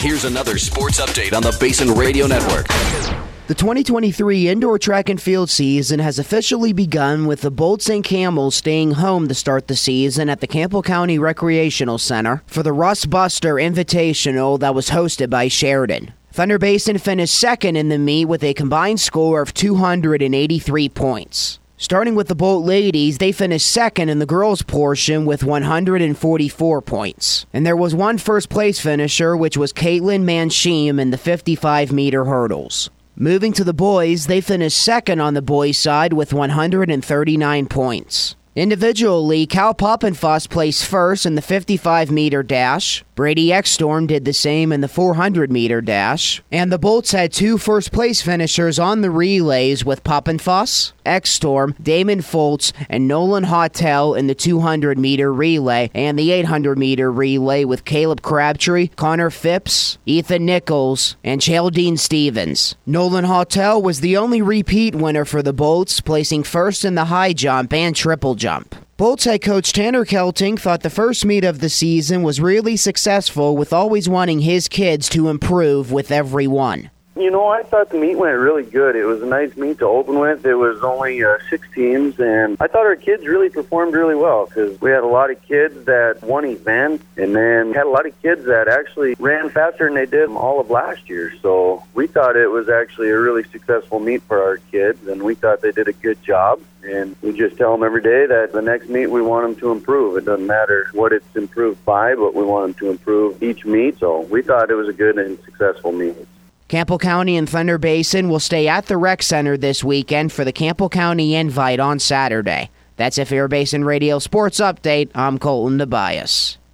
Here's another sports update on the Basin Radio Network. The 2023 indoor track and field season has officially begun, with the Bolts and Camels staying home to start the season at the Campbell County Recreational Center for the Russ Buster Invitational that was hosted by Sheridan. Thunder Basin finished second in the meet with a combined score of 283 points. Starting with the Bolt ladies, they finished second in the girls' portion with 144 points. And there was one first-place finisher, which was Caitlin Manshim in the 55-meter hurdles. Moving to the boys, they finished second on the boys' side with 139 points. Individually, Cal Poppenfuss placed first in the 55-meter dash. Brady Ekstrom did the same in the 400-meter dash. And the Bolts had two first-place finishers on the relays with Poppenfuss, Ekstrom, Damon Foltz, and Nolan Hotel in the 200-meter relay, and the 800-meter relay with Caleb Crabtree, Connor Phipps, Ethan Nichols, and Chaldine Stevens. Nolan Hotel was the only repeat winner for the Bolts, placing first in the high jump and triple jump. Bolts head coach Tanner Kelting thought the first meet of the season was really successful, with always wanting his kids to improve with every one. You know, I thought the meet went really good. It was a nice meet to open with. It was only 6 teams, and I thought our kids really performed really well because we had a lot of kids that won events, and then had a lot of kids that actually ran faster than they did all of last year. So we thought it was actually a really successful meet for our kids, and we thought they did a good job. And we just tell them every day that the next meet we want them to improve. It doesn't matter what it's improved by, but we want them to improve each meet. So we thought it was a good and successful meet. Campbell County and Thunder Basin will stay at the rec center this weekend for the Campbell County Invite on Saturday. That's a Fair Basin Radio Sports Update. I'm Colton Tobias.